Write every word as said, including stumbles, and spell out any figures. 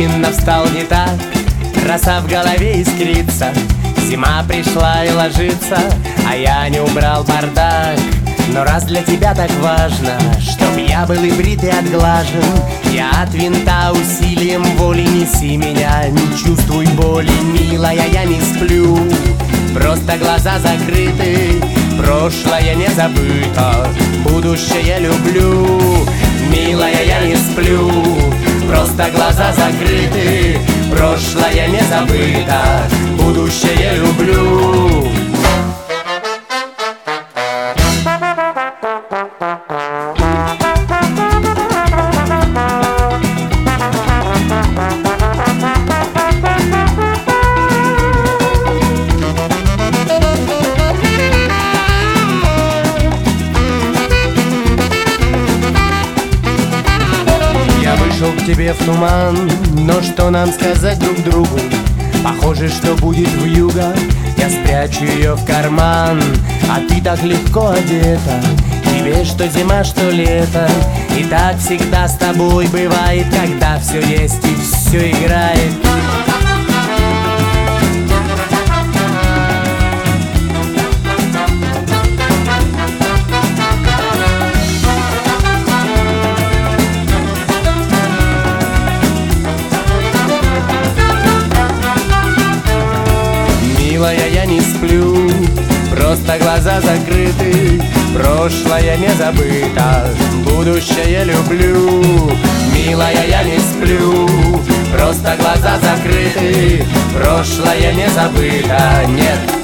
именно встал не так, роса в голове искрится. Зима пришла и ложится, а я не убрал бардак. Но раз для тебя так важно, чтоб я был и брит, и отглажен, я от винта усилием воли неси меня. Не чувствуй боли, милая, я не сплю, просто глаза закрыты. Прошлое не забыто, будущее люблю. Милая, я не сплю, просто глаза закрыты. Прошлое не забыто, будущее люблю. К тебе в туман, но что нам сказать друг другу? Похоже, что будет вьюга, я спрячу ее в карман. А ты так легко одета, тебе что зима, что лето. И так всегда с тобой бывает, когда все есть и все играет. Милая, я не сплю, просто глаза закрыты. Прошлое не забыто, будущее люблю. Милая, я не сплю, просто глаза закрыты. Прошлое не забыто, нет.